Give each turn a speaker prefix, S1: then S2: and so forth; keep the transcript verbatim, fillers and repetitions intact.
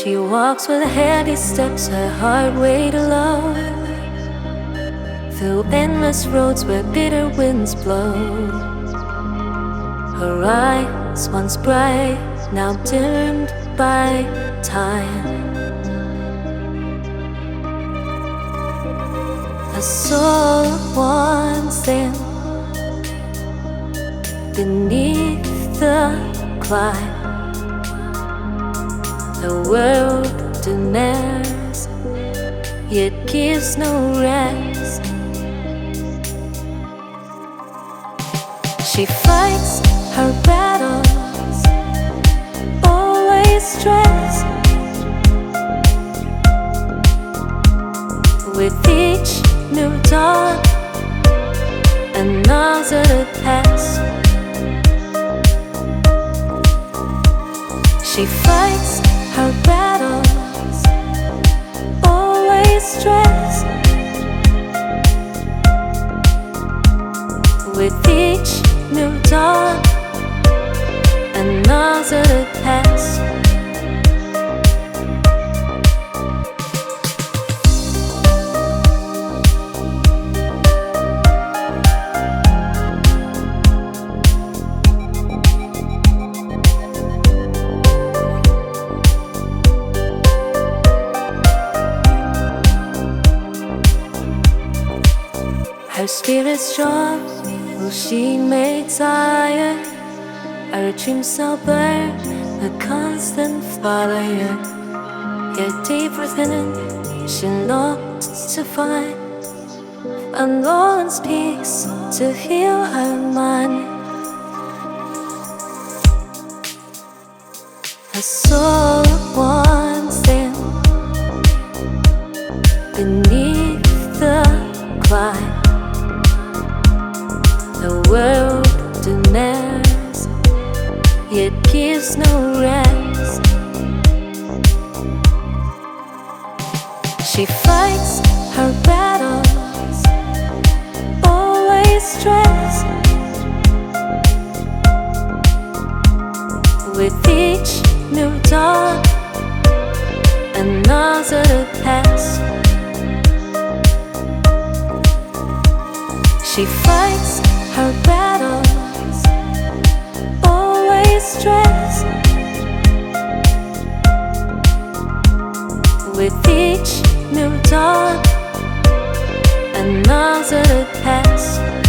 S1: She walks with heavy steps, her heart weighed low, through endless roads where bitter winds blow. Her eyes, once bright, now dimmed by time. A soul once thin, beneath the climb. The world demands, yet gives no rest. She fights her battles, always stressed. With each new dawn, another past. She fights her battles, always stressed. With each new dawn, another past. Her spirit's strong, will she may tire. Our dreams still burn, a constant fire. Yet deep within, she longs to find Found Lord's peace to heal her mind. Her soul once thin, beneath the climb. The world demands, yet gives no rest. She fights her battles, always stressed. With each new dawn, another past. She fights her battles, always stressed. With each new dawn, another past.